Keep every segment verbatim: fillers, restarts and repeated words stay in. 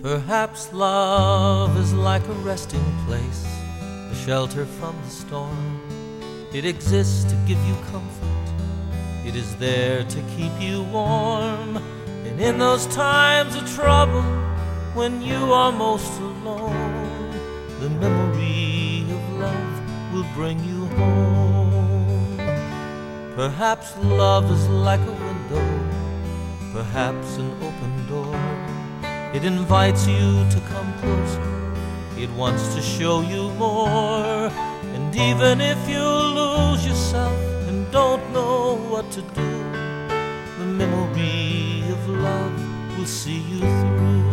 Perhaps love is like a resting place, a shelter from the storm. It exists to give you comfort, it is there to keep you warm. And in those times of trouble, when you are most alone, the memory of love will bring you home. Perhaps love is like a window, perhaps an open door. It invites you to come closer, it wants to show you more. And even if you lose yourself and don't know what to do, the memory of love will see you through.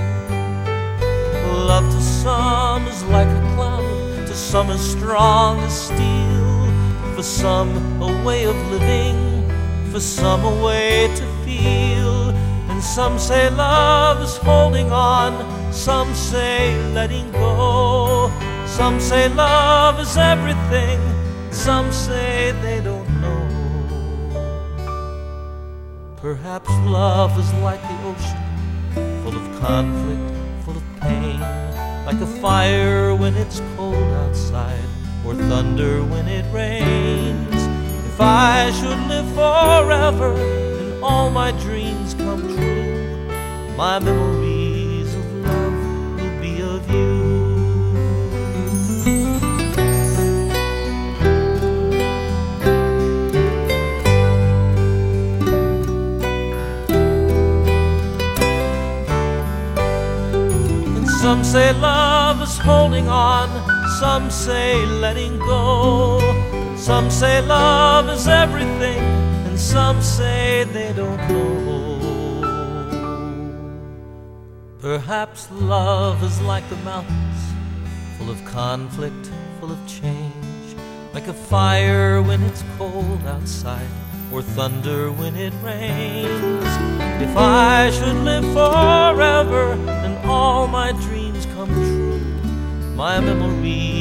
Love to some is like a cloud, to some as strong as steel. For some a way of living, for some a way to feel. And some say love is holding on, some say letting go. Some say love is everything, some say they don't know. Perhaps love is like the ocean, full of conflict, full of pain. Like a fire when it's cold outside, or thunder when it rains. If I should live forever and all my dreams come true, my memories of love will be of you. And some say love is holding on, some say letting go. Some say love is everything, and some say they don't know. Perhaps love is like the mountains, full of conflict, full of change. Like a fire when it's cold outside, or thunder when it rains. If I should live forever and all my dreams come true, my memories